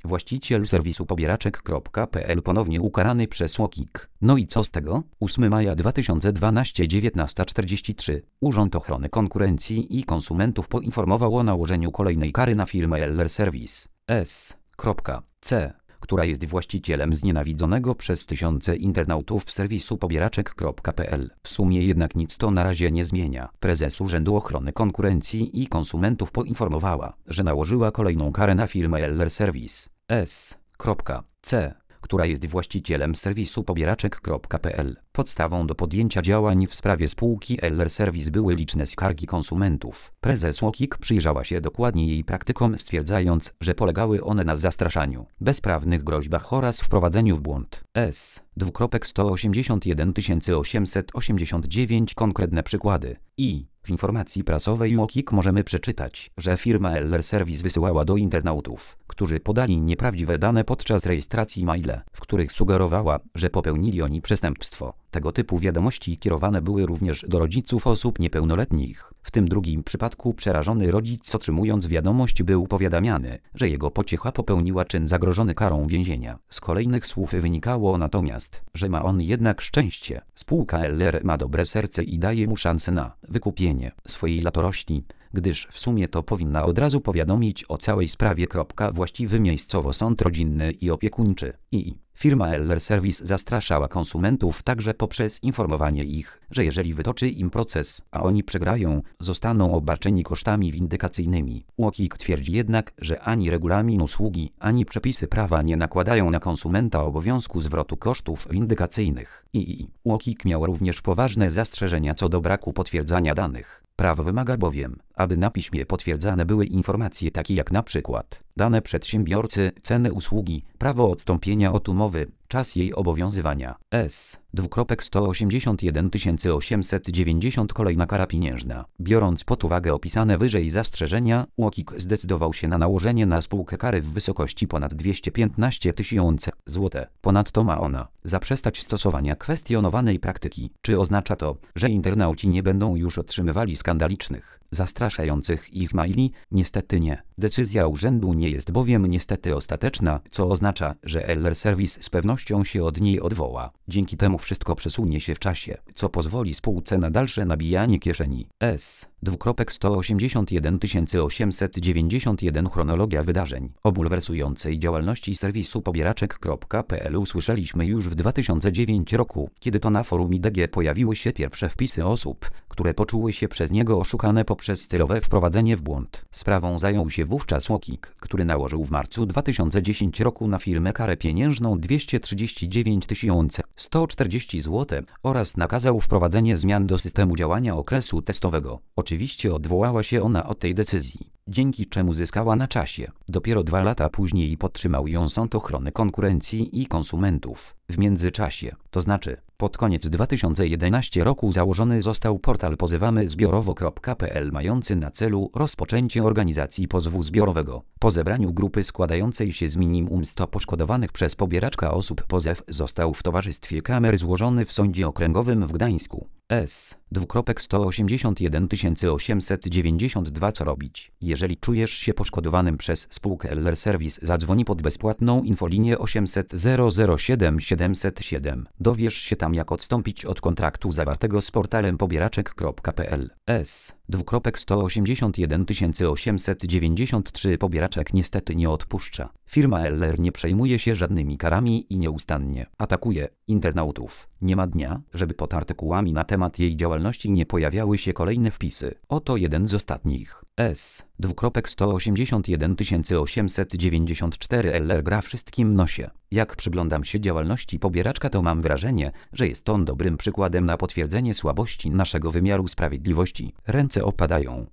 Właściciel serwisu pobieraczek.pl ponownie ukarany przez UOKiK. No i co z tego? 8 maja 2012 19:43. Urząd Ochrony Konkurencji i Konsumentów poinformował o nałożeniu kolejnej kary na firmę LR Service S.C., która jest właścicielem znienawidzonego przez tysiące internautów serwisu pobieraczek.pl. W sumie jednak nic to na razie nie zmienia. Prezes Urzędu Ochrony Konkurencji i Konsumentów poinformowała, że nałożyła kolejną karę na firmę LR Service S.C., która jest właścicielem serwisu pobieraczek.pl. Podstawą do podjęcia działań w sprawie spółki LR Service były liczne skargi konsumentów. Prezes UOKiK przyjrzała się dokładnie jej praktykom, stwierdzając, że polegały one na zastraszaniu, bezprawnych groźbach oraz wprowadzeniu w błąd. S.181 889 konkretne przykłady. W informacji prasowej UOKiK możemy przeczytać, że firma LR Service wysyłała do internautów, którzy podali nieprawdziwe dane podczas rejestracji maile, w których sugerowała, że popełnili oni przestępstwo. Tego typu wiadomości kierowane były również do rodziców osób niepełnoletnich. W tym drugim przypadku przerażony rodzic, otrzymując wiadomość, był powiadamiany, że jego pociecha popełniła czyn zagrożony karą więzienia. Z kolejnych słów wynikało natomiast, że ma on jednak szczęście. Spółka LR ma dobre serce i daje mu szansę na wykupienie swojej latorośli, gdyż w sumie to powinna od razu powiadomić o całej sprawie. Właściwy miejscowo sąd rodzinny i opiekuńczy. Firma LR Service zastraszała konsumentów także poprzez informowanie ich, że jeżeli wytoczy im proces, a oni przegrają, zostaną obarczeni kosztami windykacyjnymi. UOKiK twierdzi jednak, że ani regulamin usługi, ani przepisy prawa nie nakładają na konsumenta obowiązku zwrotu kosztów windykacyjnych. UOKiK miał również poważne zastrzeżenia co do braku potwierdzania danych. Prawo wymaga bowiem, aby na piśmie potwierdzane były informacje takie jak na przykład dane przedsiębiorcy, ceny usługi, prawo odstąpienia od umowy, czas jej obowiązywania. S.181 890 kolejna kara pieniężna. Biorąc pod uwagę opisane wyżej zastrzeżenia, UOKiK zdecydował się na nałożenie na spółkę kary w wysokości ponad 215 tysięcy złotych. Ponadto ma ona zaprzestać stosowania kwestionowanej praktyki. Czy oznacza to, że internauci nie będą już otrzymywali skandalicznych, zastraszających ich maili? Niestety nie. Decyzja urzędu nie jest bowiem niestety ostateczna, co oznacza, że LR Service z pewnością się od niej odwoła. Dzięki temu wszystko przesunie się w czasie, co pozwoli spółce na dalsze nabijanie kieszeni. S.181 891 Chronologia wydarzeń o bulwersującej działalności serwisu pobieraczek.pl usłyszeliśmy już w 2009 roku, kiedy to na forum IDG pojawiły się pierwsze wpisy osób, które poczuły się przez niego oszukane poprzez celowe wprowadzenie w błąd. Sprawą zajął się wówczas UOKiK, który nałożył w marcu 2010 roku na firmę karę pieniężną 239 140 zł oraz nakazał wprowadzenie zmian do systemu działania okresu testowego. Oczywiście odwołała się ona od tej decyzji, dzięki czemu zyskała na czasie. Dopiero 2 lata później podtrzymał ją Sąd Ochrony Konkurencji i Konsumentów. W międzyczasie, to znaczy pod koniec 2011 roku założony został portal pozywamy-zbiorowo.pl mający na celu rozpoczęcie organizacji pozwu zbiorowego. Po zebraniu grupy składającej się z minimum 100 poszkodowanych przez pobieraczka osób pozew został w towarzystwie kamer złożony w Sądzie Okręgowym w Gdańsku. S.181 892 Co robić? Jeżeli czujesz się poszkodowanym przez spółkę LR Service, zadzwoni pod bezpłatną infolinię 800 007 707. Dowiesz się tam, jak odstąpić od kontraktu zawartego z portalem pobieraczek.pl. S.181 893 Pobieraczek niestety nie odpuszcza. Firma LR nie przejmuje się żadnymi karami i nieustannie atakuje internautów. Nie ma dnia, żeby pod artykułami na temat jej działalności nie pojawiały się kolejne wpisy. Oto jeden z ostatnich. S.181 894 LR gra wszystkim nosie. Jak przyglądam się działalności pobieraczka, to mam wrażenie, że jest on dobrym przykładem na potwierdzenie słabości naszego wymiaru sprawiedliwości. Ręce opadają.